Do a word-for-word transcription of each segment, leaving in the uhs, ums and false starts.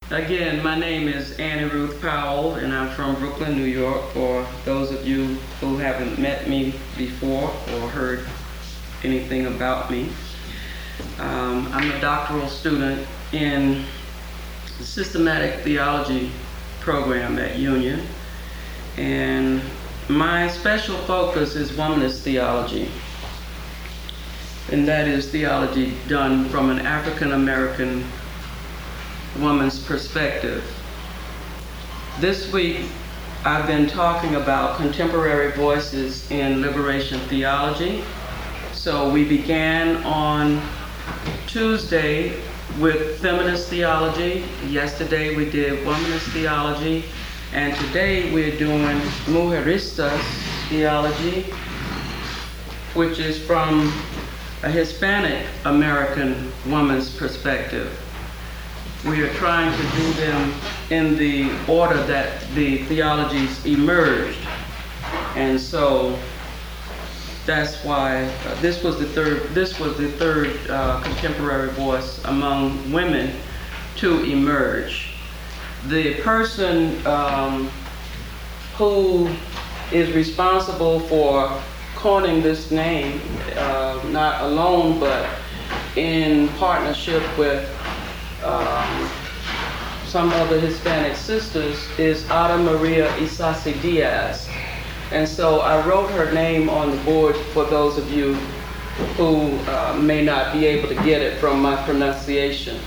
Again, my name is Annie Ruth Powell, and I'm from Brooklyn, New York, for those of you who haven't met me before or heard anything about me. Um, I'm a doctoral student in the Systematic Theology program at Union, and my special focus is womanist theology, and that is theology done from an African American woman's perspective. This week, I've been talking about contemporary voices in liberation theology. So we began on Tuesday with feminist theology. Yesterday we did womanist theology. And today we're doing mujeristas theology, which is from a Hispanic American woman's perspective. We are trying to do them in the order that the theologies emerged. And so that's why uh, this was the third this was the third uh, contemporary voice among women to emerge. The person um, who is responsible for coining this name, uh, not alone but in partnership with Um, some other Hispanic sisters, is Ada Maria Isasi Diaz. And so I wrote her name on the board for those of you who uh, may not be able to get it from my pronunciation.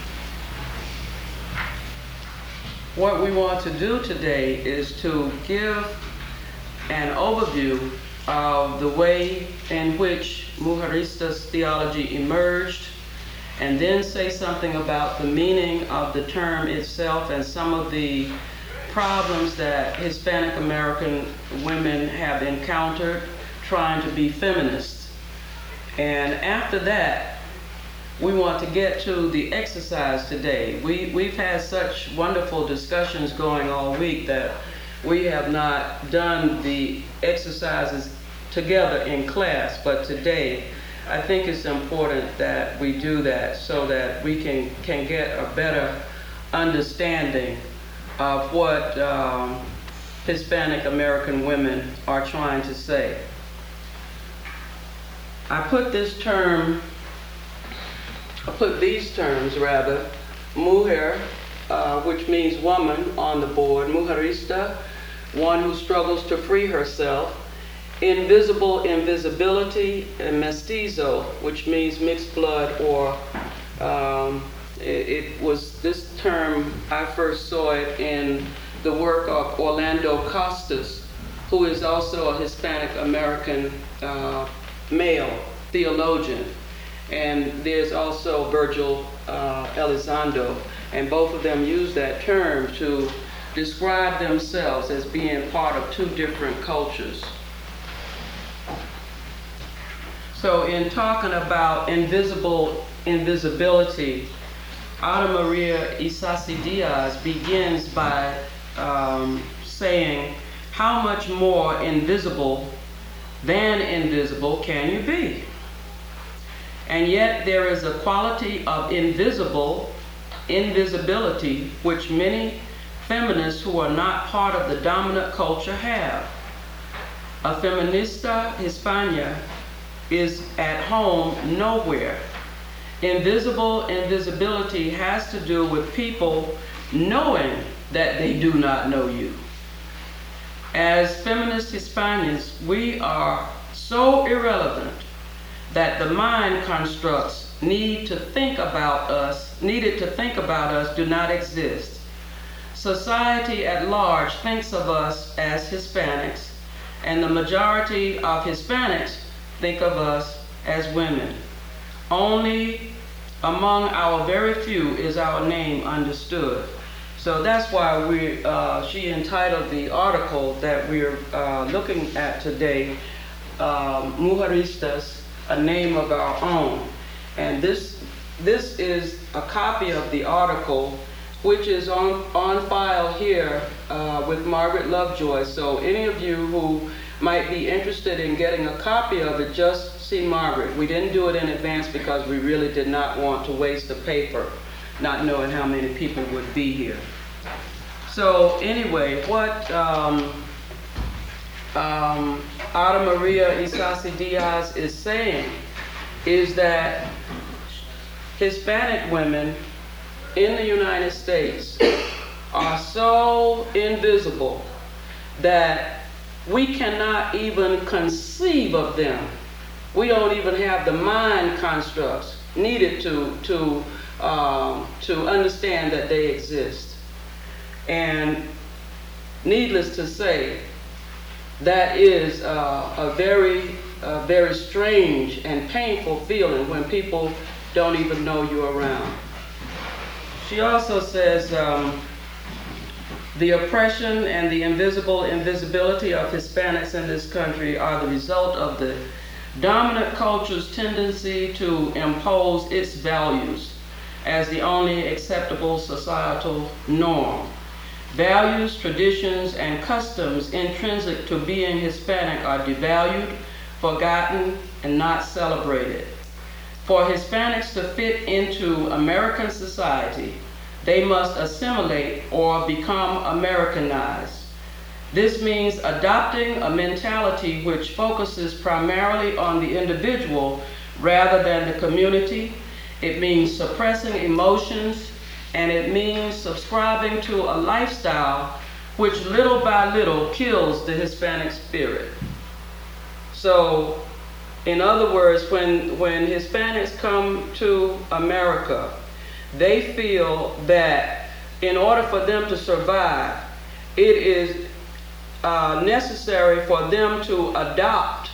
What we want to do today is to give an overview of the way in which mujeristas theology emerged, and then say something about the meaning of the term itself and some of the problems that Hispanic American women have encountered trying to be feminists. And after that, we want to get to the exercise today. We, we've had such wonderful discussions going all week that we have not done the exercises together in class, but today I think it's important that we do that so that we can, can get a better understanding of what um, Hispanic American women are trying to say. I put this term, I put these terms rather, mujer, uh, which means woman, on the board, mujerista, one who struggles to free herself, invisible invisibility, and mestizo, which means mixed blood, or um, it, it was this term, I first saw it in the work of Orlando Costas, who is also a Hispanic American uh, male theologian. And there's also Virgil uh, Elizondo, and both of them use that term to describe themselves as being part of two different cultures. So in talking about invisible invisibility, Ada Maria Isasi Diaz begins by um, saying, how much more invisible than invisible can you be? And yet there is a quality of invisible invisibility which many feminists who are not part of the dominant culture have. A feminista Hispana is at home nowhere. Invisible invisibility has to do with people knowing that they do not know you. As feminist Hispanians, we are so irrelevant that the mind constructs need to think about us, needed to think about us do not exist. Society at large thinks of us as Hispanics, and the majority of Hispanics think of us as women. Only among our very few is our name understood. So that's why we, uh, she entitled the article that we're uh, looking at today, um, Mujeristas, a name of our own. And this, this is a copy of the article, which is on, on file here uh, with Margaret Lovejoy. So any of you who might be interested in getting a copy of it, just see Margaret. We didn't do it in advance because we really did not want to waste the paper. not knowing how many people would be here. So anyway, what um, um, Ada Maria Isasi Diaz is saying is that Hispanic women in the United States are so invisible that we cannot even conceive of them. We don't even have the mind constructs needed to, to, um, to understand that they exist. And needless to say, that is uh, a very, uh, very strange and painful feeling when people don't even know you're around. She also says um, the oppression and the invisible invisibility of Hispanics in this country are the result of the dominant culture's tendency to impose its values as the only acceptable societal norm. Values, traditions, and customs intrinsic to being Hispanic are devalued, forgotten, and not celebrated. For Hispanics to fit into American society, they must assimilate or become Americanized. This means adopting a mentality which focuses primarily on the individual rather than the community. It means suppressing emotions, and it means subscribing to a lifestyle which little by little kills the Hispanic spirit. So, in other words, when, when Hispanics come to America, they feel that in order for them to survive, it is uh, necessary for them to adopt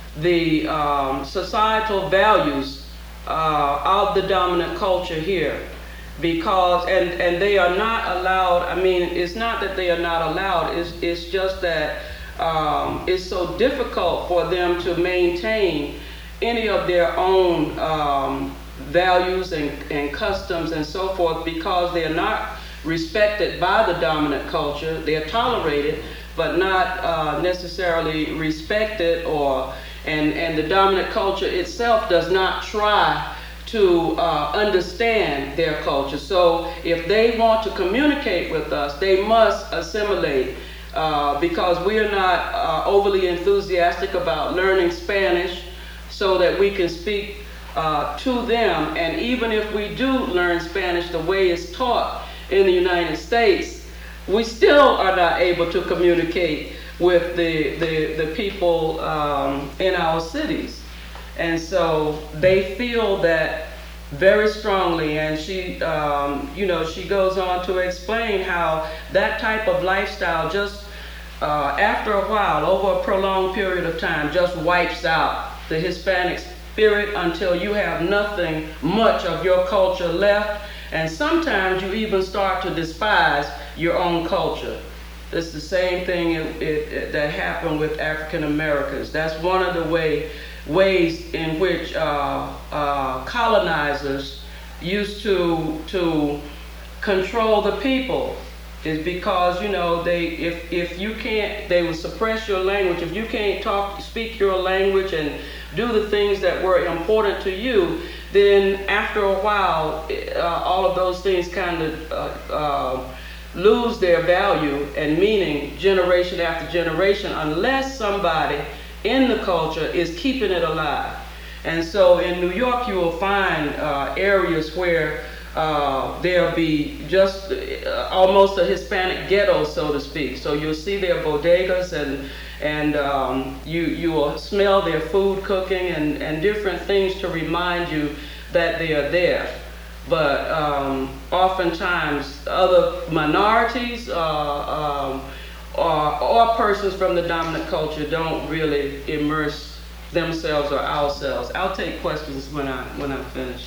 the um, societal values uh, of the dominant culture here. Because, and, and they are not allowed, I mean, it's not that they are not allowed, it's, it's just that um, it's so difficult for them to maintain any of their own um, values and, and customs and so forth, because they are not respected by the dominant culture. They are tolerated, but not uh, necessarily respected, or, and, and the dominant culture itself does not try to uh, understand their culture. So if they want to communicate with us, they must assimilate uh, because we are not uh, overly enthusiastic about learning Spanish so that we can speak uh, to them. And even if we do learn Spanish the way it's taught in the United States, we still are not able to communicate with the, the, the people um, in our cities. And so they feel that very strongly, and she, um, you know, she goes on to explain how that type of lifestyle just, uh, after a while, over a prolonged period of time, just wipes out the Hispanic spirit until you have nothing much of your culture left, and sometimes you even start to despise your own culture. It's the same thing it, it, it, that happened with African Americans. That's one of the way, ways in which uh, uh, colonizers used to to control the people, is because, you know, they if if you can't, they will suppress your language. If you can't talk, speak your language and do the things that were important to you, then after a while, uh, all of those things kind of uh, uh, lose their value and meaning generation after generation, unless somebody in the culture is keeping it alive. And so in New York, you will find uh, areas where uh, there'll be just uh, almost a Hispanic ghetto, so to speak. So you'll see their bodegas, and and um, you you will smell their food cooking and, and different things to remind you that they are there. But um, oftentimes other minorities uh, um, or, or persons from the dominant culture don't really immerse themselves or ourselves. I'll take questions when I when I'm finished.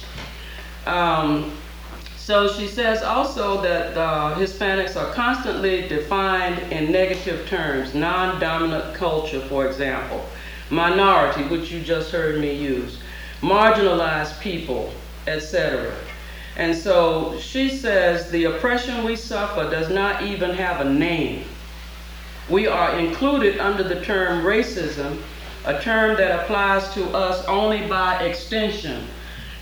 Um, so she says also that uh, Hispanics are constantly defined in negative terms. Non-dominant culture, for example. Minority, which you just heard me use. Marginalized people, et cetera. And so she says the oppression we suffer does not even have a name. We are included under the term racism, a term that applies to us only by extension.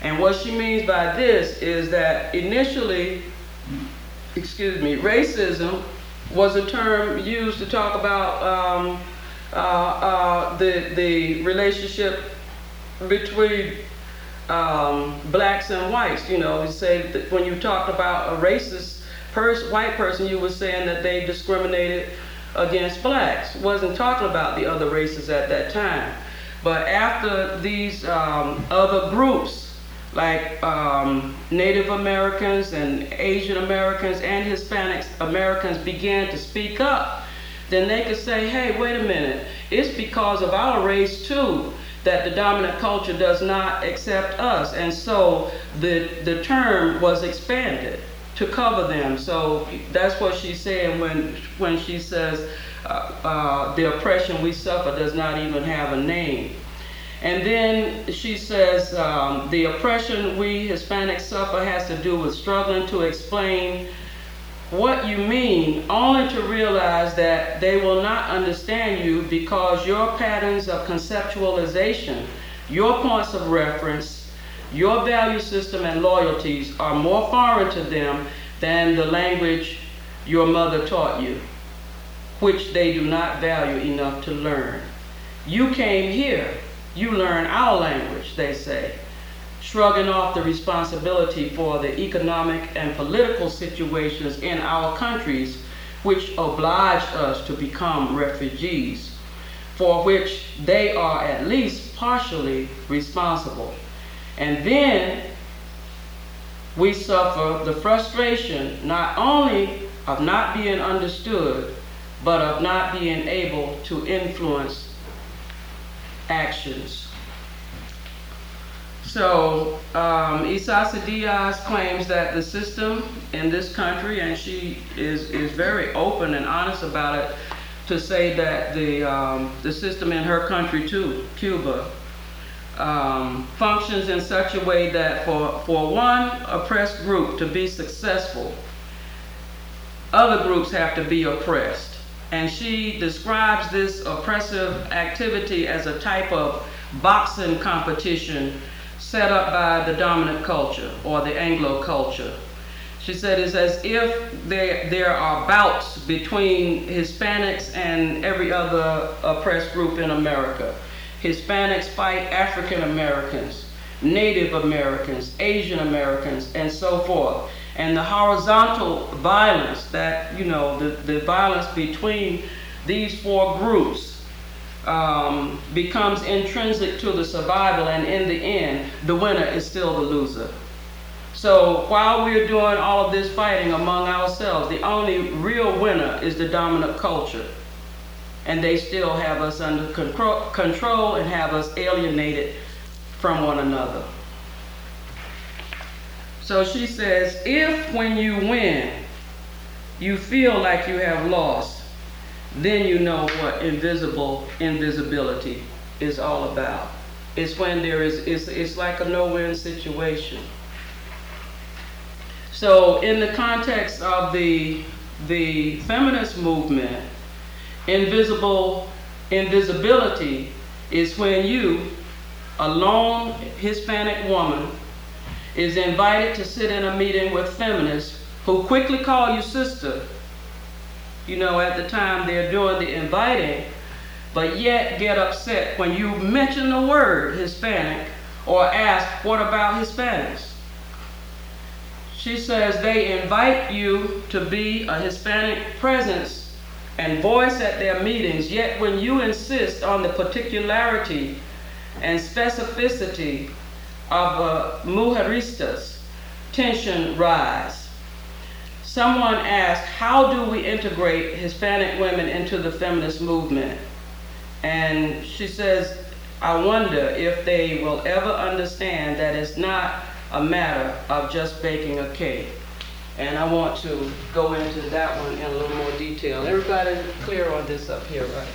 And what she means by this is that initially, excuse me, racism was a term used to talk about um, uh, uh, the, the relationship between um, blacks and whites. You know, you say that when you talk about a racist pers- white person, you were saying that they discriminated against blacks. Wasn't talking about the other races at that time. But after these um, other groups, like um, Native Americans and Asian Americans and Hispanic Americans began to speak up, then they could say, hey, wait a minute, it's because of our race too that the dominant culture does not accept us. And so the, the term was expanded to cover them. So that's what she's saying when, when she says uh, uh, the oppression we suffer does not even have a name. And then she says um, the oppression we Hispanics suffer has to do with struggling to explain what you mean, only to realize that they will not understand you because your patterns of conceptualization, your points of reference, your value system and loyalties are more foreign to them than the language your mother taught you, which they do not value enough to learn. You came here. You learn our language, they say, shrugging off the responsibility for the economic and political situations in our countries which oblige us to become refugees, for which they are at least partially responsible. And then we suffer the frustration not only of not being understood, but of not being able to influence actions. So um, Isasa Diaz claims that the system in this country, and she is, is very open and honest about it, to say that the, um, the system in her country too, Cuba, um, functions in such a way that for, for one oppressed group to be successful, other groups have to be oppressed. And she describes this oppressive activity as a type of boxing competition set up by the dominant culture or the Anglo culture. She said it's as if there, there are bouts between Hispanics and every other oppressed group in America. Hispanics fight African Americans, Native Americans, Asian Americans, and so forth. And the horizontal violence that, you know, the, the violence between these four groups um, becomes intrinsic to the survival, and in the end, the winner is still the loser. So while we're doing all of this fighting among ourselves, the only real winner is the dominant culture. And they still have us under control, control and have us alienated from one another. So she says, if when you win, you feel like you have lost, then you know what invisible invisibility is all about. It's when there is, it's, it's like a no-win situation. So in the context of the, the feminist movement, invisible invisibility is when you, a lone Hispanic woman, is invited to sit in a meeting with feminists who quickly call you sister. You know, at the time they're doing the inviting, but yet get upset when you mention the word Hispanic or ask, what about Hispanics? She says they invite you to be a Hispanic presence and voice at their meetings, yet when you insist on the particularity and specificity of uh, mujeristas, tension rise. Someone asked, how do we integrate Hispanic women into the feminist movement? And she says, I wonder if they will ever understand that it's not a matter of just baking a cake. And I want to go into that one in a little more detail. Everybody clear on this up here, right?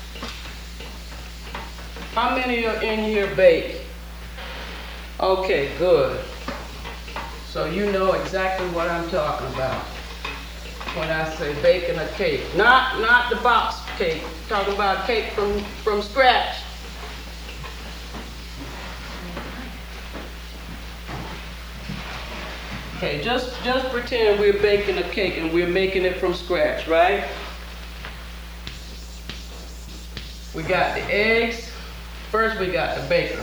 How many are in here bake? Okay, good. So you know exactly what I'm talking about when I say baking a cake. Not not the box cake. Talking about cake from, from scratch. Okay, just, just pretend we're baking a cake and we're making it from scratch, right? We got the eggs. First we got the baker.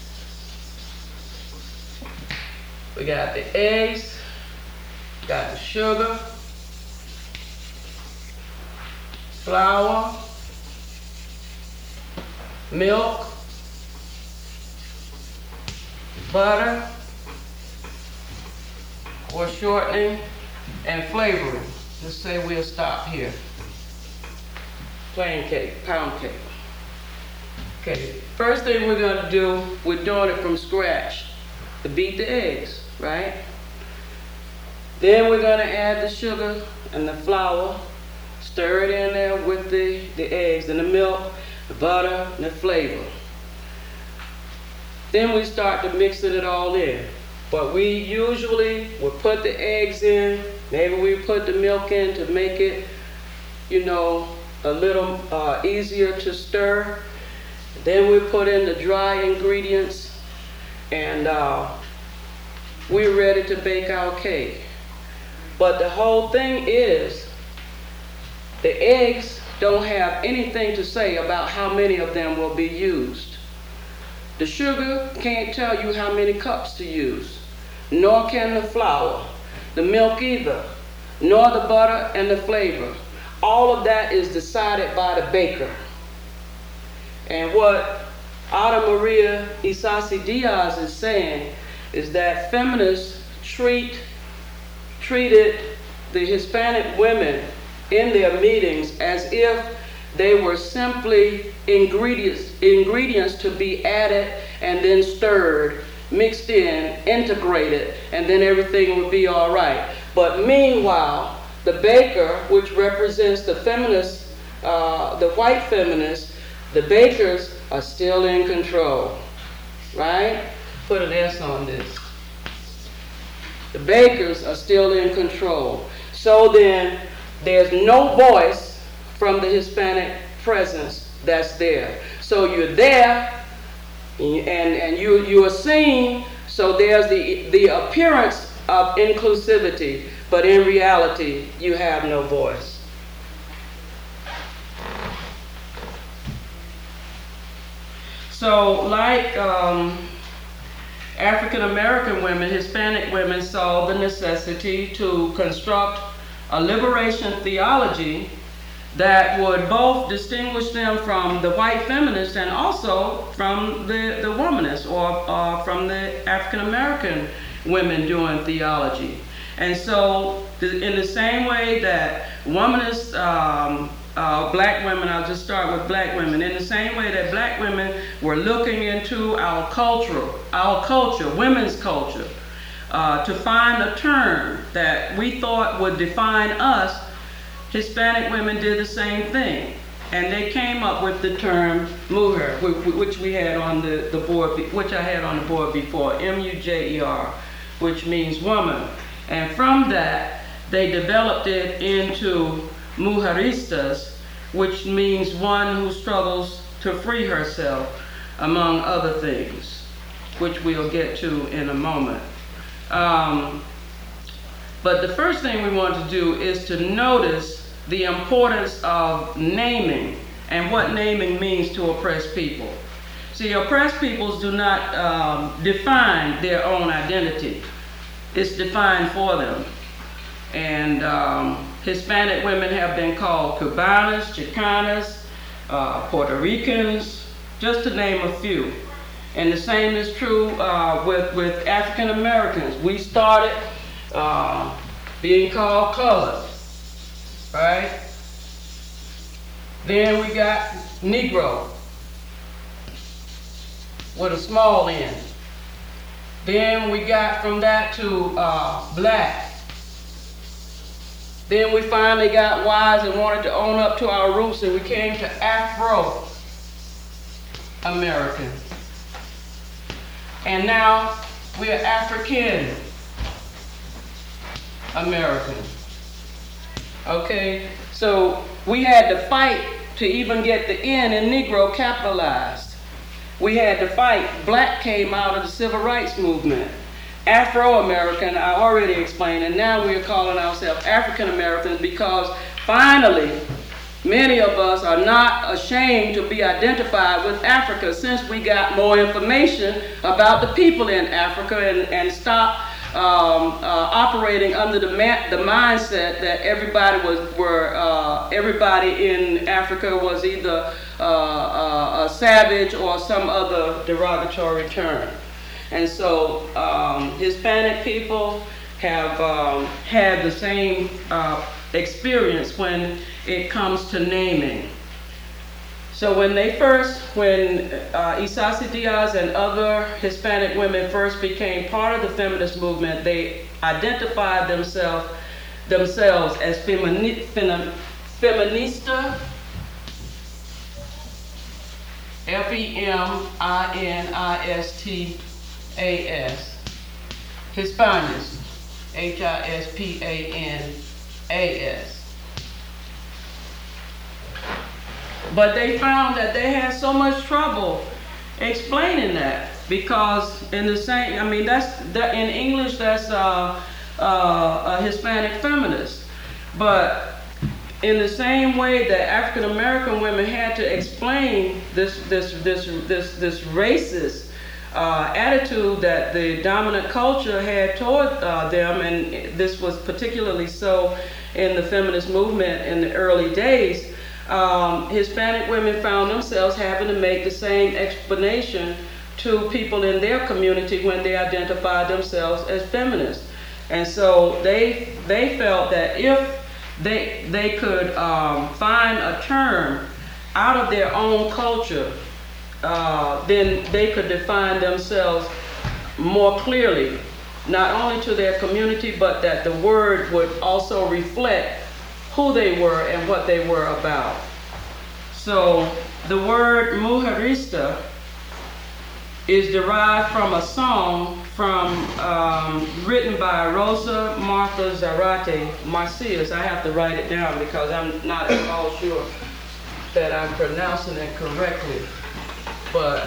We got the eggs, got the sugar, flour, milk, butter, or shortening, and flavoring. Let's say we'll stop here. Plain cake, pound cake. Okay, first thing we're gonna do, we're doing it from scratch to beat the eggs, right? Then we're gonna add the sugar and the flour, stir it in there with the, the eggs and the milk, the butter, and the flavor. Then we start to mixing it all in. But we usually would put the eggs in, maybe we put the milk in to make it, you know, a little uh, easier to stir. Then we put in the dry ingredients, and uh, we're ready to bake our cake. But the whole thing is, the eggs don't have anything to say about how many of them will be used. The sugar can't tell you how many cups to use, nor can the flour, the milk either, nor the butter and the flavor. All of that is decided by the baker. And what Ada Maria Isasi Diaz is saying is that feminists treat, treated the Hispanic women in their meetings as if they were simply ingredients, ingredients to be added and then stirred, mixed in, integrated, and then everything would be all right. But meanwhile, the baker, which represents the feminists, uh, the white feminists, the bakers are still in control, right? Put an S on this. The bakers are still in control. So then, there's no voice from the Hispanic presence that's there. So you're there, and, and you, you are seen, so there's the, the appearance of inclusivity, but in reality, you have no voice. So like um, African American women, Hispanic women saw the necessity to construct a liberation theology that would both distinguish them from the white feminists and also from the, the womanists, or uh, from the African American women doing theology. And so th- in the same way that womanists, um, uh, black women, I'll just start with black women, in the same way that black women were looking into our culture, our culture, women's culture, uh, to find a term that we thought would define us, Hispanic women did the same thing. And they came up with the term mujer, which we had on the, the board, which I had on the board before, M U J E R, which means woman. And from that, they developed it into mujeristas, which means one who struggles to free herself, among other things, which we'll get to in a moment. Um, but the first thing we want to do is to notice the importance of naming and what naming means to oppressed people. See, oppressed peoples do not um, define their own identity. It's defined for them. And um, Hispanic women have been called Cubanas, Chicanas, uh, Puerto Ricans, just to name a few. And the same is true uh, with, with African Americans. We started uh, being called colored, right? Then we got Negro with a small n. Then we got from that to uh, black. Then we finally got wise and wanted to own up to our roots, and we came to Afro-American. And now we are African American. Okay, so we had to fight to even get the N in Negro capitalized. We had to fight. Black came out of the civil rights movement. Afro-American, I already explained, and now we are calling ourselves African Americans because finally, many of us are not ashamed to be identified with Africa since we got more information about the people in Africa and, and stopped um, uh, operating under the, ma- the mindset that everybody was were uh, everybody in Africa was either uh, uh, a savage or some other derogatory term. And so um, Hispanic people have um, had the same uh, experience when it comes to naming. So when they first, when uh, Isasi Diaz and other Hispanic women first became part of the feminist movement, they identified themselves themselves as femini- fem- feminista, F E M I N I S T A S, Hispanis, H I S P A N A S. But they found that they had so much trouble explaining that because in the same, I mean, that's that in English that's uh, uh, a Hispanic feminist, but in the same way that African American women had to explain this this this this this racist uh, attitude that the dominant culture had toward uh, them, and this was particularly so in the feminist movement in the early days. Um, Hispanic women found themselves having to make the same explanation to people in their community when they identified themselves as feminists. And so they they felt that if they they could um, find a term out of their own culture, uh, then they could define themselves more clearly, not only to their community, but that the word would also reflect who they were and what they were about. So the word mujerista is derived from a song from um, written by Rosa Martha Zarate Marcias. I have to write it down because I'm not at all sure that I'm pronouncing it correctly. But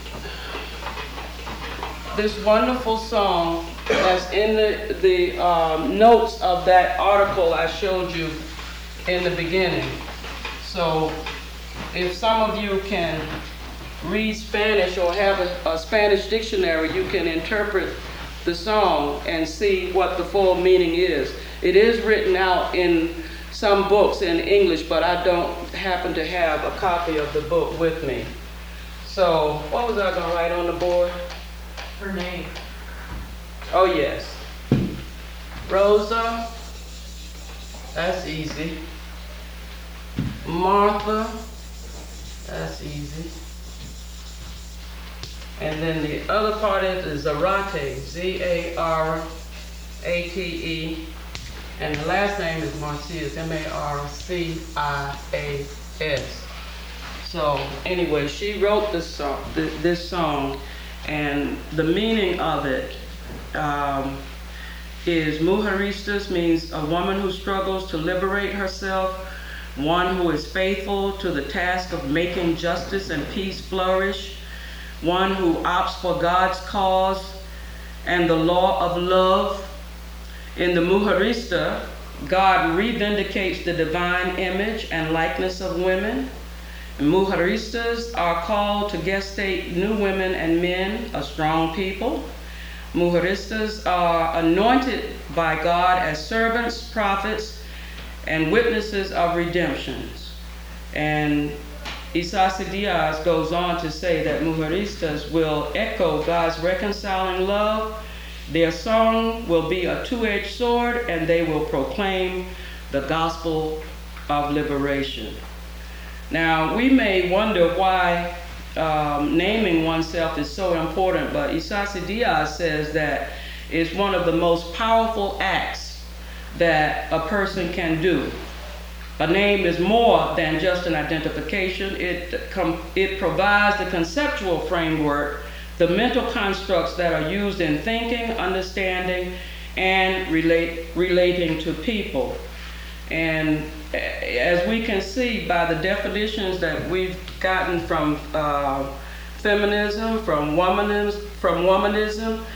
this wonderful song that's in the, the um, notes of that article I showed you in the beginning. So if some of you can read Spanish or have a, a Spanish dictionary, you can interpret the song and see what the full meaning is. It is written out in some books in English, but I don't happen to have a copy of the book with me. So what was I going to write on the board? Her name. Oh, yes. Rosa. That's easy. Martha. That's easy. And then the other part is Zarate, Z A R A T E. And the last name is Marcias, M A R C I A S. So anyway, she wrote this song, this song, and the meaning of it um, is mujeristas means a woman who struggles to liberate herself, one who is faithful to the task of making justice and peace flourish, one who opts for God's cause and the law of love. In the mujerista, God revindicates the divine image and likeness of women. Mujeristas are called to gestate new women and men, a strong people. Mujeristas are anointed by God as servants, prophets, and witnesses of redemptions. And Isasi Diaz goes on to say that mujeristas will echo God's reconciling love. Their song will be a two-edged sword, and they will proclaim the gospel of liberation. Now, we may wonder why um, naming oneself is so important, but Isasi Diaz says that it's one of the most powerful acts that a person can do. A name is more than just an identification. It, com- it provides the conceptual framework, the mental constructs that are used in thinking, understanding, and relate, relating to people. And as we can see by the definitions that we've gotten from uh, feminism, from womanism, from womanism,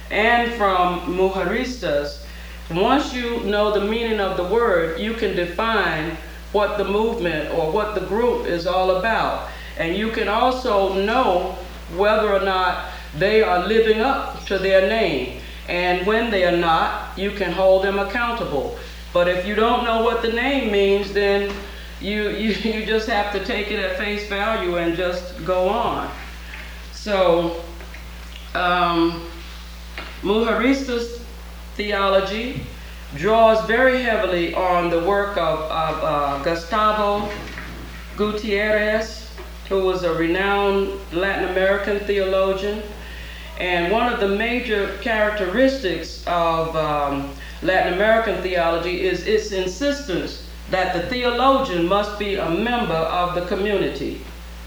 and from Mujeristas, once you know the meaning of the word, you can define what the movement or what the group is all about. And you can also know whether or not they are living up to their name. And when they are not, you can hold them accountable. But if you don't know what the name means, then you, you, you just have to take it at face value and just go on. So, um, Mujeristas theology draws very heavily on the work of, of uh, Gustavo Gutierrez, who was a renowned Latin American theologian. And one of the major characteristics of um, Latin American theology is its insistence that the theologian must be a member of the community.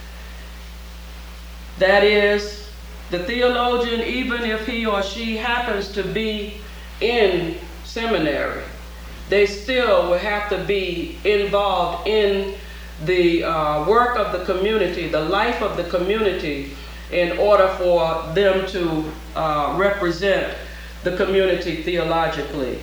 That is, the theologian, even if he or she happens to be in seminary, they still will have to be involved in the uh, work of the community, the life of the community, in order for them to uh, represent the community theologically.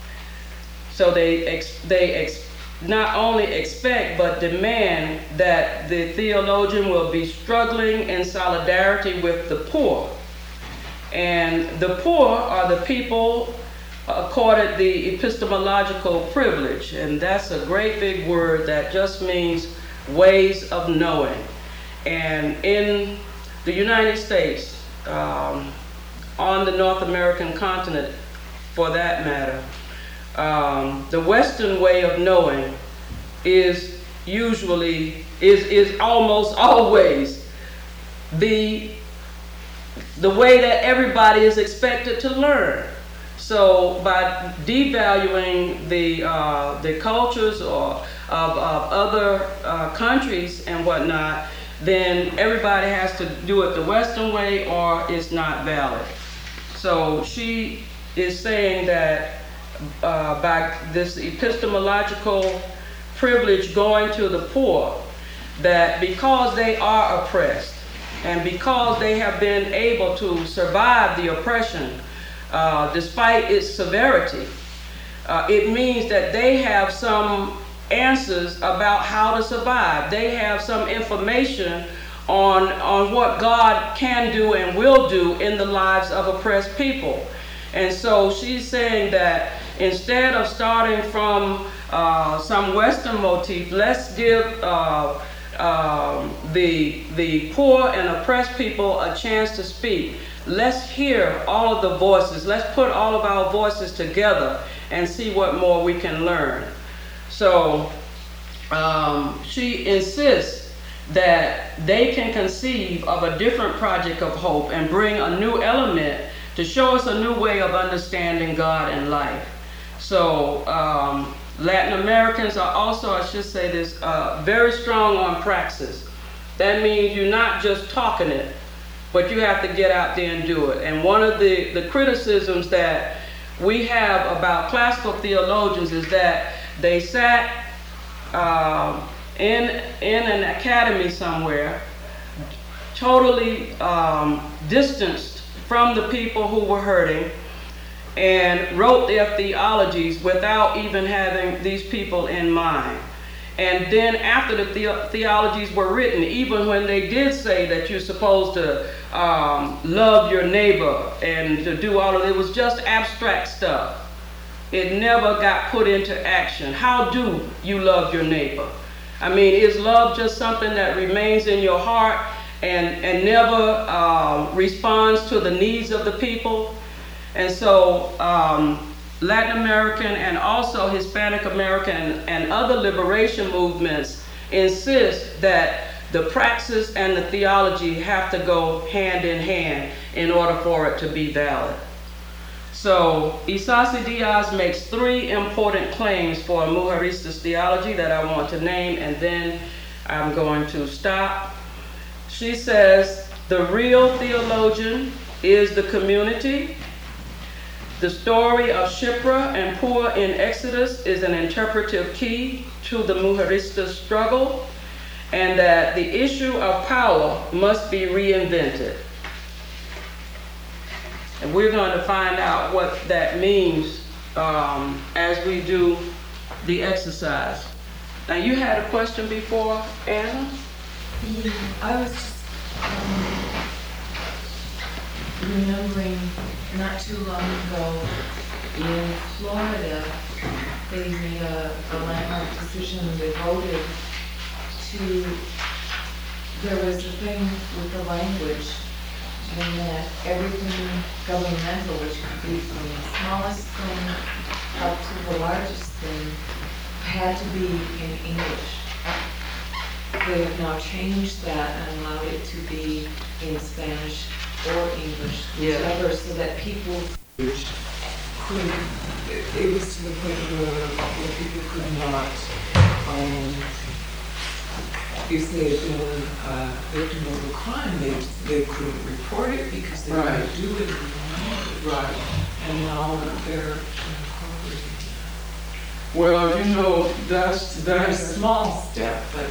So they, ex they ex not only expect but demand that the theologian will be struggling in solidarity with the poor. And the poor are the people accorded the epistemological privilege, and that's a great big word that just means ways of knowing. And in the United States, um, on the North American continent for that matter, um, the Western way of knowing is usually, is, is almost always the, the way that everybody is expected to learn. So by devaluing the, uh, the cultures or of, of other uh, countries and whatnot, then everybody has to do it the Western way or it's not valid. So she is saying that uh, by this epistemological privilege going to the poor, that because they are oppressed and because they have been able to survive the oppression uh, despite its severity, uh, it means that they have some answers about how to survive. They have some information on, on what God can do and will do in the lives of oppressed people. And so she's saying that instead of starting from uh, some Western motif, let's give uh, uh, the, the poor and oppressed people a chance to speak. Let's hear all of the voices. Let's put all of our voices together and see what more we can learn. So um, she insists that they can conceive of a different project of hope and bring a new element to show us a new way of understanding God and life. So um, Latin Americans are also, I should say this, uh, very strong on praxis. That means you're not just talking it, but you have to get out there and do it. And one of the, the criticisms that we have about classical theologians is that they sat uh, in, in an academy somewhere, totally um, distanced from the people who were hurting, and wrote their theologies without even having these people in mind. And then after the, the theologies were written, even when they did say that you're supposed to um, love your neighbor and to do all of it, it was just abstract stuff. It never got put into action. How do you love your neighbor? I mean, is love just something that remains in your heart and, and never um, responds to the needs of the people? And so um, Latin American and also Hispanic American and other liberation movements insist that the praxis and the theology have to go hand in hand in order for it to be valid. So Isasi Diaz makes three important claims for Mujeristas theology that I want to name, and then I'm going to stop. She says the real theologian is the community. The story of Shiphrah and Puah in Exodus is an interpretive key to the Mujerista struggle, and that the issue of power must be reinvented. And we're going to find out what that means um, as we do the exercise. Now, you had a question before, Anna? Yeah, I was just um, remembering not too long ago in Florida, they made a, a landmark decision. They voted to, there was a thing with the language, and that everything governmental, which could be from the smallest thing up to the largest thing, had to be in English. They have now changed that and allowed it to be in Spanish or English, Yeah. whichever, so that people could, it was to the point where, where people could not, um, if they had been uh, victim of a crime, they, they couldn't report it because they Right. couldn't do it anymore. Right. And now they're incorporating. Well, you know, that's, It's that's, a small step, but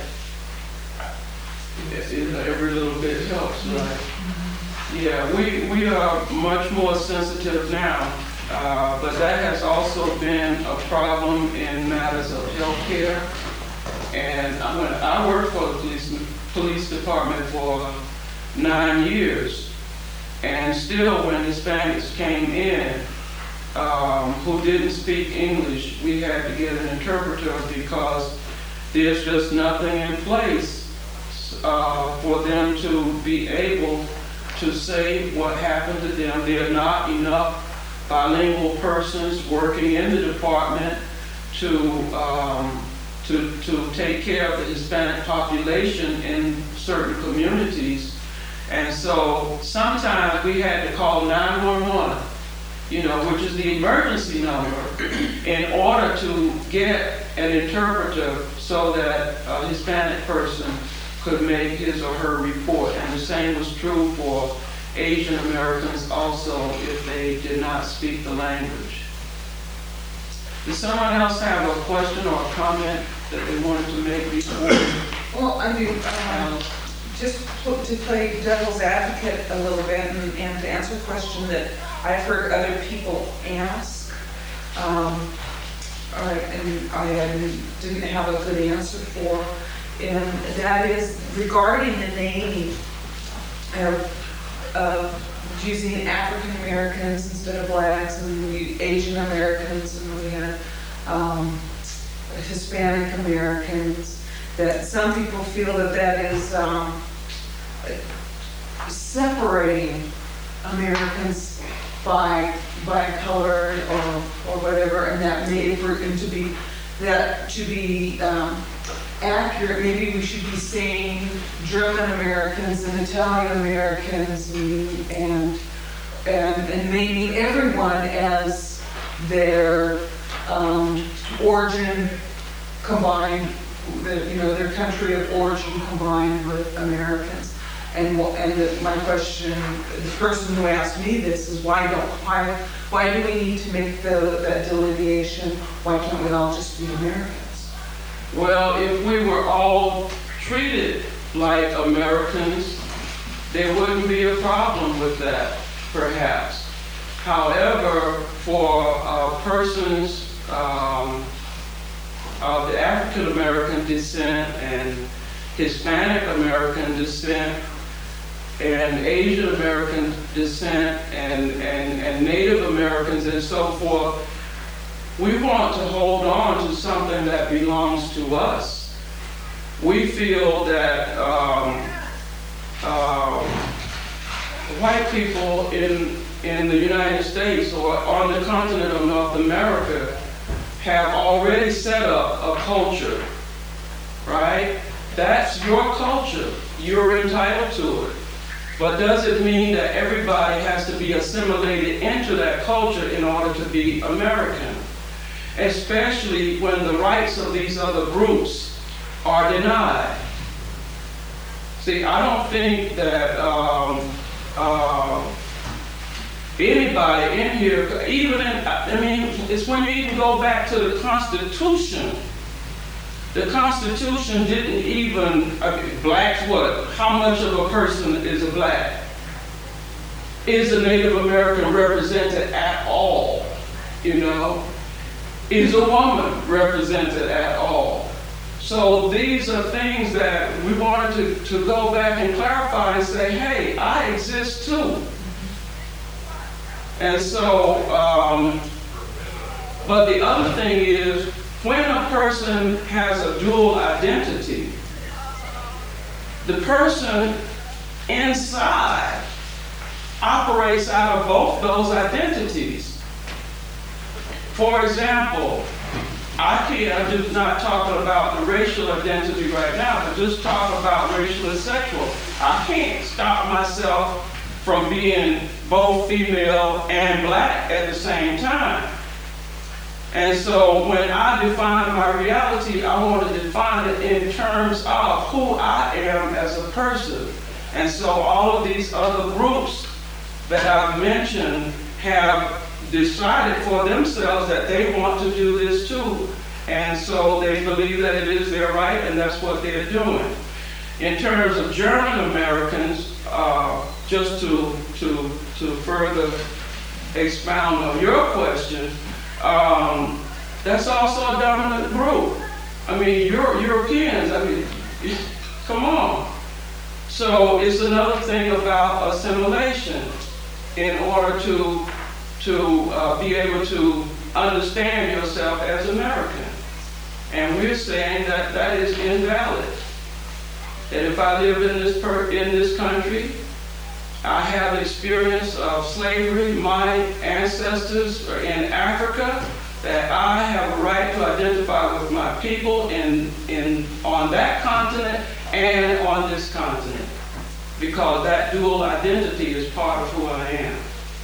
you know, every little bit helps, right? Yeah, we, we are much more sensitive now, uh, but that has also been a problem in matters of healthcare. And when I worked for the police, police department for nine years, and still when Hispanics came in, um, who didn't speak English, we had to get an interpreter because there's just nothing in place uh, for them to be able to say what happened to them. There are not enough bilingual persons working in the department to um, to to take care of the Hispanic population in certain communities, and so sometimes we had to call nine one one, you know, which is the emergency number, in order to get an interpreter so that a Hispanic person could make his or her report. And the same was true for Asian Americans also if they did not speak the language. Does someone else have a question or a comment that they wanted to make before? Well, I mean, um, just put- to play devil's advocate a little bit and, and to answer a question that I've heard other people ask. Um, I, and I didn't have a good answer for, and that is regarding the name of, of using African Americans instead of blacks, and we Asian Americans, and we had um, Hispanic Americans. That some people feel that that is um, separating Americans by by color or or whatever, and that maybe for them to be that to be um, accurate, maybe we should be saying German Americans and Italian Americans and and and, and naming everyone as their um, origin combined, the, you know, their country of origin combined with Americans. And wh- and the, my question, the person who asked me this is why don't why why do we need to make the that delineation? Why can't we all just be Americans? Well, if we were all treated like Americans, there wouldn't be a problem with that, perhaps. However, for uh, persons um, of the African American descent and Hispanic American descent and Asian American descent and, and, and Native Americans and so forth, we want to hold on to something that belongs to us. We feel that um, uh, white people in, in the United States or on the continent of North America have already set up a culture, right? That's your culture. You're entitled to it. But does it mean that everybody has to be assimilated into that culture in order to be American? Especially when the rights of these other groups are denied. See, I don't think that um, uh, anybody in here, even in, I mean, it's when you even go back to the Constitution. The Constitution didn't even, I mean, blacks what? How much of a person is a black? is a Native American represented at all? You know, is a woman represented at all? So these are things that we wanted to, to go back and clarify and say, hey, I exist too. And so, um, but the other thing is, when a person has a dual identity, the person inside operates out of both those identities. For example, I can't, I'm just not talking about the racial identity right now, but just talk about racial and sexual. I can't stop myself from being both female and black at the same time. And so when I define my reality, I want to define it in terms of who I am as a person. And so all of these other groups that I've mentioned have decided for themselves that they want to do this too. And so they believe that it is their right, and that's what they're doing. In terms of German Americans, uh, just to, to, to further expound on your question, um, that's also a dominant group. I mean, Euro- Europeans, I mean, come on. So it's another thing about assimilation in order to, to uh, be able to understand yourself as American. And we're saying that that is invalid. That if I live in this, per- in this country, I have experience of slavery, my ancestors are in Africa, that I have a right to identify with my people in, in, on that continent and on this continent. Because that dual identity is part of who I am.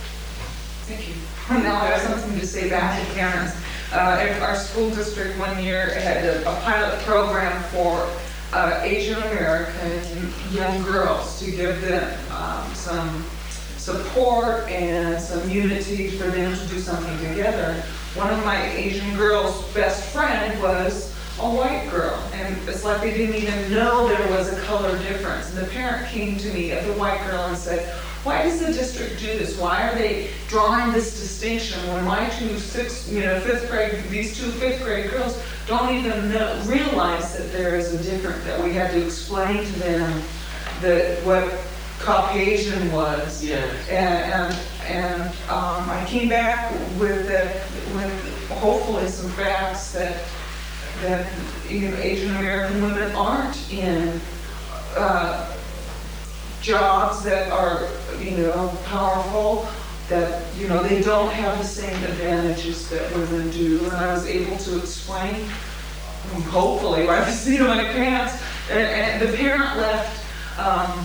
Thank you. Now I have something to say back to parents. Uh, if our school district one year had a, a pilot program for uh, Asian American young girls to give them um, some support and some unity for them to do something together. One of my Asian girls' best friend was a white girl, and it's like they didn't even know there was a color difference. And the parent came to me of the white girl and said, why does the district do this? Why are they drawing this distinction when my two sixth, you know, fifth grade, these two fifth grade girls don't even know, realize that there is a difference, that we had to explain to them that what Caucasian was. Yeah. And, and, and um, I came back with, the, with hopefully some facts that, that you know, Asian American women aren't in uh, jobs that are, you know, powerful, that, you know, they don't have the same advantages that women do. And I was able to explain, hopefully, by the seat of my pants, and, and the parent left um,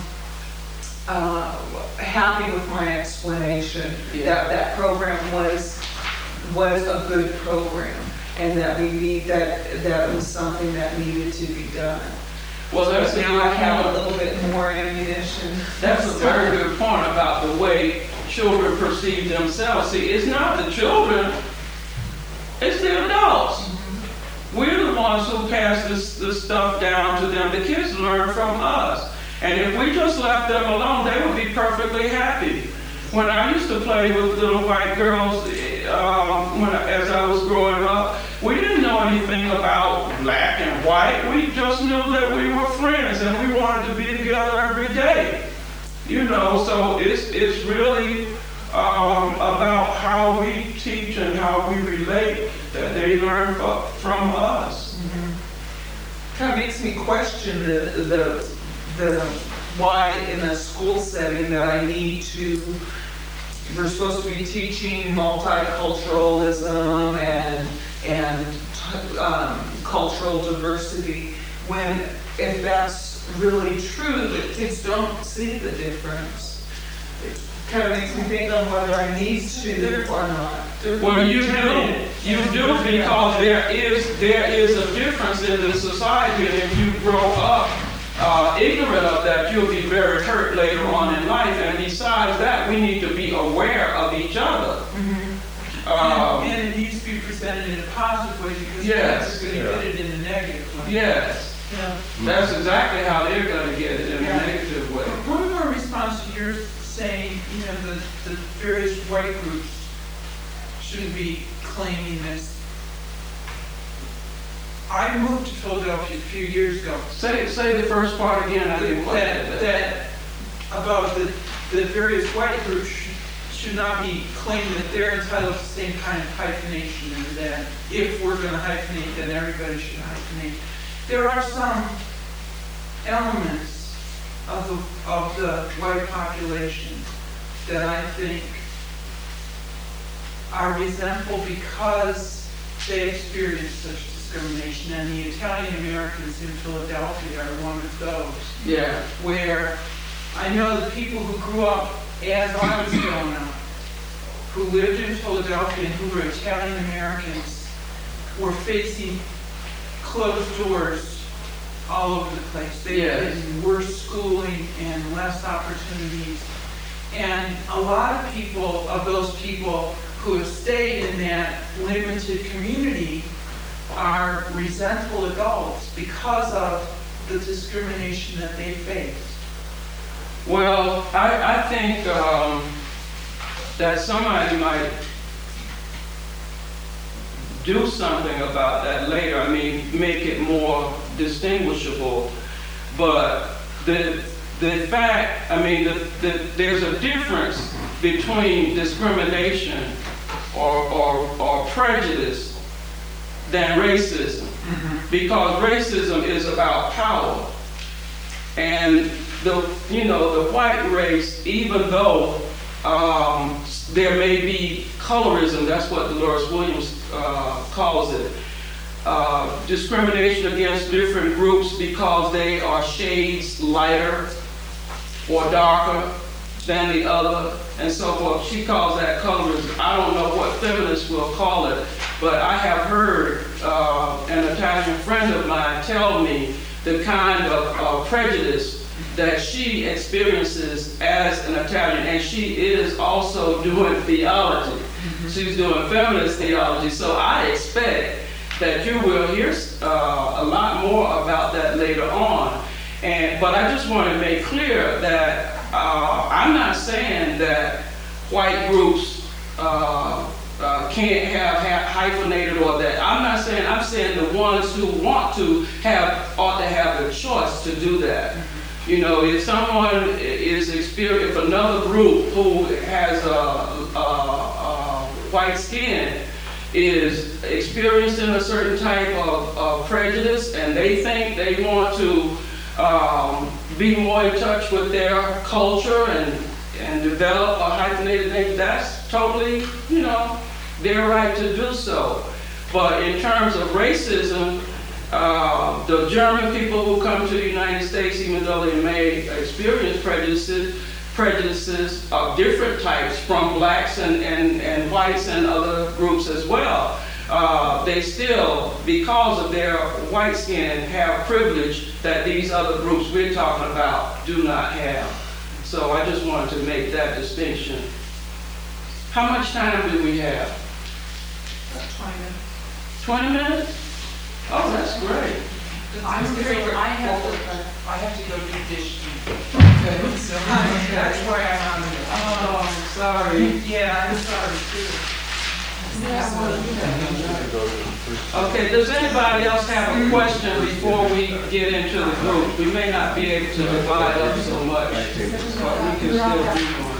uh, happy with my explanation. Yeah. That that program was was a good program, and that we need that that was something that needed to be done. Well, that's So now I have a little bit more ammunition. That's a very good point about the way children perceive themselves. See, it's not the children, it's the adults. We're the ones who pass this, this stuff down to them. The kids learn from us. And if we just left them alone, they would be perfectly happy. When I used to play with little white girls, um, when I, as I was growing up, we didn't know anything about black and white. We just knew that we were friends and we wanted to be together every day. You know, so it's it's really um, about how we teach and how we relate that they learn f- from us. Mm-hmm. Kind of makes me question the, the, the why in a school setting that I need to, we're supposed to be teaching multiculturalism and, and um, cultural diversity, when if that's really true, that kids don't see the difference. It kind of makes me think on whether I need to or not. Well, you do, you do, because there is there is a difference in the society, and if you grow up uh, ignorant of that, you'll be very hurt later on in life. And besides that, we need to be aware of each other. Mm-hmm. Um, and, and it needs to be presented in a positive way, because Yes. they're going to get it in a negative way. yes, Yeah. that's exactly how they're going to get it in a Yeah. negative way. One more response to your saying, you know, and the, the various white groups shouldn't be claiming this. I moved to Philadelphia a few years ago. Say, say the first part again, I didn't quite That, get that. that, about the, the various white groups should, should not be claiming that they're entitled to the same kind of hyphenation, and that if we're gonna hyphenate, then everybody should hyphenate. There are some elements of the, of the white population that I think are resentful because they experience such discrimination, and the Italian Americans in Philadelphia are one of those. Yeah. Where I know the people who grew up as I was growing up, who lived in Philadelphia and who were Italian Americans, were facing closed doors all over the place. They Yes. had worse schooling and less opportunities. And a lot of people, of those people who have stayed in that limited community, are resentful adults because of the discrimination that they face. Well, I, I think um, that somebody might do something about that later. I mean, make it more distinguishable. But the the fact, I mean, the, the, there's a difference between discrimination or, or, or prejudice than racism. Because racism is about power. And the, you know, the white race, even though um, there may be colorism, that's what Dolores Williams uh, calls it, uh, discrimination against different groups because they are shades lighter or darker than the other, and so forth. She calls that colorism. I don't know what feminists will call it, but I have heard uh, an Italian friend of mine tell me the kind of uh, prejudice that she experiences as an Italian, and she is also doing theology. She's doing feminist theology, so I expect that you will hear uh, a lot more about that later on. And, but I just want to make clear that uh, I'm not saying that white groups uh, uh, can't have, have hyphenated or that. I'm not saying, I'm saying the ones who want to have, ought to have the choice to do that. You know, if someone is experiencing, if another group who has a, a, a white skin is experiencing a certain type of, of prejudice and they think they want to um, be more in touch with their culture and, and develop a hyphenated name, that's totally, you know, their right to do so. But in terms of racism, uh, the German people who come to the United States, even though they may experience prejudices, prejudices of different types from blacks and, and, and whites and other groups as well, uh, they still, because of their white skin, have privilege that these other groups we're talking about do not have. So I just wanted to make that distinction. How much time do we have? twenty minutes. twenty minutes? Oh, that's great. I'm afraid I have to, I have to go do dish. Okay. So that's why I'm on it. Oh, sorry. Yeah, I'm sorry too. Okay, does anybody else have a question before we get into the group? We may not be able to divide up so much, but we can still do one.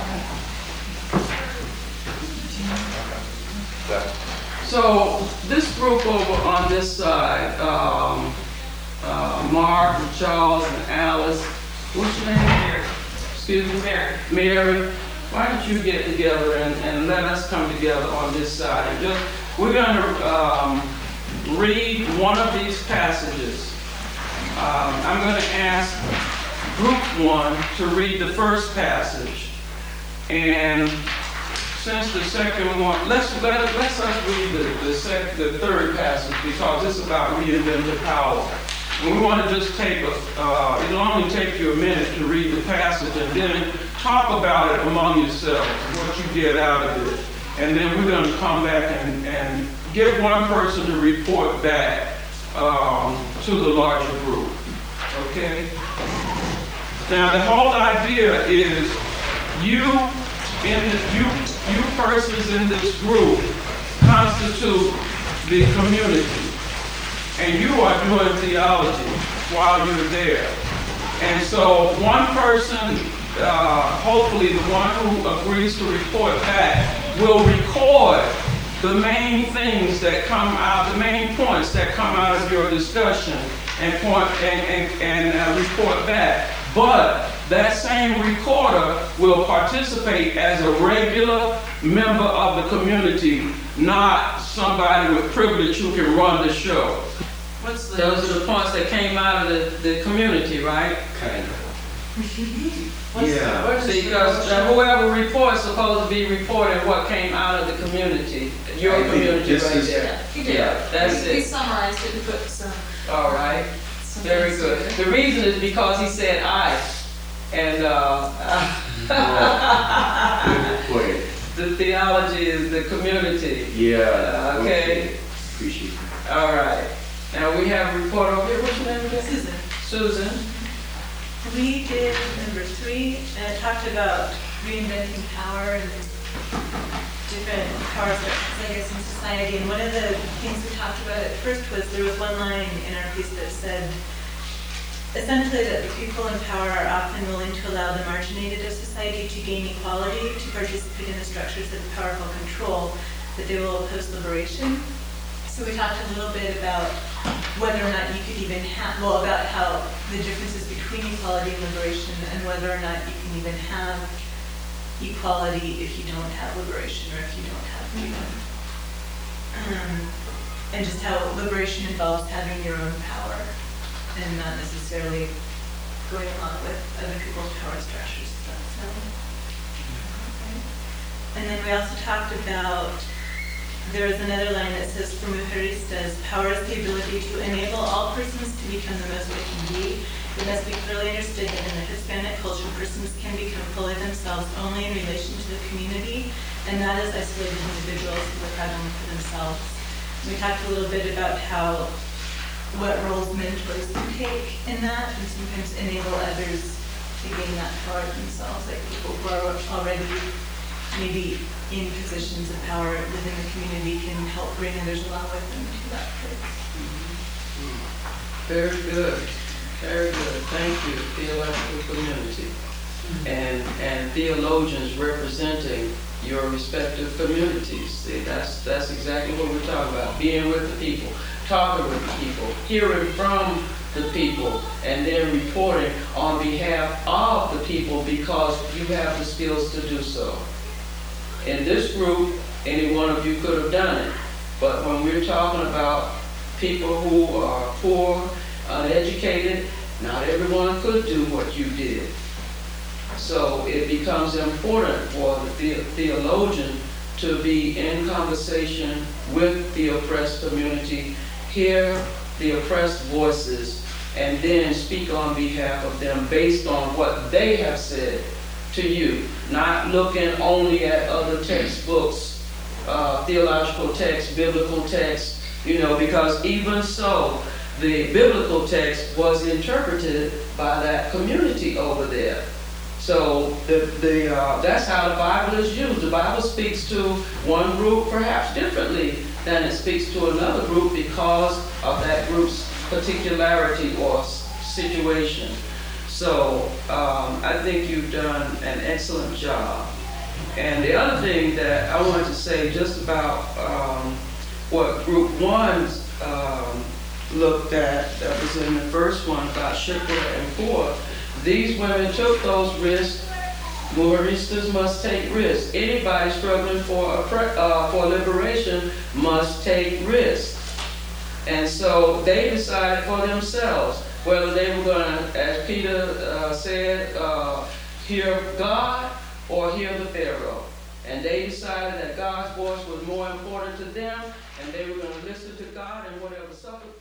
So this group over on this side, um, uh, Mark, and Charles, and Alice, what's your name? Mary. Excuse me? Mary. Mary, why don't you get together and, and let us come together on this side? And just, we're going to um, read one of these passages. Um, I'm going to ask group one to read the first passage. And since the second one, let's let us, let's us read the the, sec, the third passage because it's about reinventive power. And we want to just take a, uh, it'll only take you a minute to read the passage and then talk about it among yourselves, what you get out of it. And then we're going to come back and, and get one person to report back um, to the larger group. Okay? Now the whole idea is you in this, you, you persons in this group constitute the community. And you are doing theology while you're there. And so one person, uh, hopefully the one who agrees to report back, will record the main things that come out, the main points that come out of your discussion and point and, and, and uh, report back. But that same recorder will participate as a regular member of the community, not somebody with privilege who can run the show. What's the? Those are the points that came out of the, the community, right? Kind of. what's the- Yeah. what is See, the because uh, motion? whoever reports supposed to be reporting what came out of the community, your I think community this right is- there. You did. Yeah, that's We it. summarized it and put some. All right, some very things good. together. The reason is because he said I, and uh, Good point. the theology is the community. Yeah. Uh, okay. Appreciate it. All right. Now we have a report over here. What's your name again? Susan, Susan. we did number three, and it talked about reinventing power and different power structures, I guess, in society. And one of the things we talked about at first was there was one line in our piece that said, essentially that the people in power are often willing to allow the marginated of society to gain equality, to participate in the structures that powerful control, that they will oppose liberation. So we talked a little bit about whether or not you could even have, well, about how the differences between equality and liberation, and whether or not you can even have equality if you don't have liberation or if you don't have freedom. Um, and just how liberation involves having your own power and not necessarily going along with other people's power structures. Does that sound right? And then we also talked about, there is another line that says, for mujeristas, power is the ability to enable all persons to become the most they can be. It must be clearly understood that in the Hispanic culture, persons can become fully themselves only in relation to the community, and not as isolated individuals who look out only for themselves. We talked a little bit about how, what roles mentors can take in that, and sometimes enable others to gain that power themselves, like people who are already maybe in positions of power within the community can help bring others along with them to that place. Very good. Very good. Thank you, theological community. And, and theologians representing your respective communities. See, that's, that's exactly what we're talking about. Being with the people, talking with the people, hearing from the people, and then reporting on behalf of the people because you have the skills to do so. In this group, any one of you could have done it. But when we're talking about people who are poor, uneducated, not everyone could do what you did. So it becomes important for the, the theologian to be in conversation with the oppressed community, hear the oppressed voices, and then speak on behalf of them based on what they have said to you, not looking only at other textbooks, uh, theological texts, biblical texts, you know, because even so, the biblical text was interpreted by that community over there. So the, the, uh, that's how the Bible is used. The Bible speaks to one group perhaps differently than it speaks to another group because of that group's particularity or situation. So um, I think you've done an excellent job. And the other thing that I wanted to say just about um, what Group One um, looked at, that was in the first one about Shipra and Poor, these women took those risks. Mujeristas must take risks. Anybody struggling for, a, uh, for liberation must take risks. And so they decided for themselves whether they were going to, as Peter uh, said, uh, hear God or hear the Pharaoh. And they decided that God's voice was more important to them, and they were going to listen to God and whatever suffered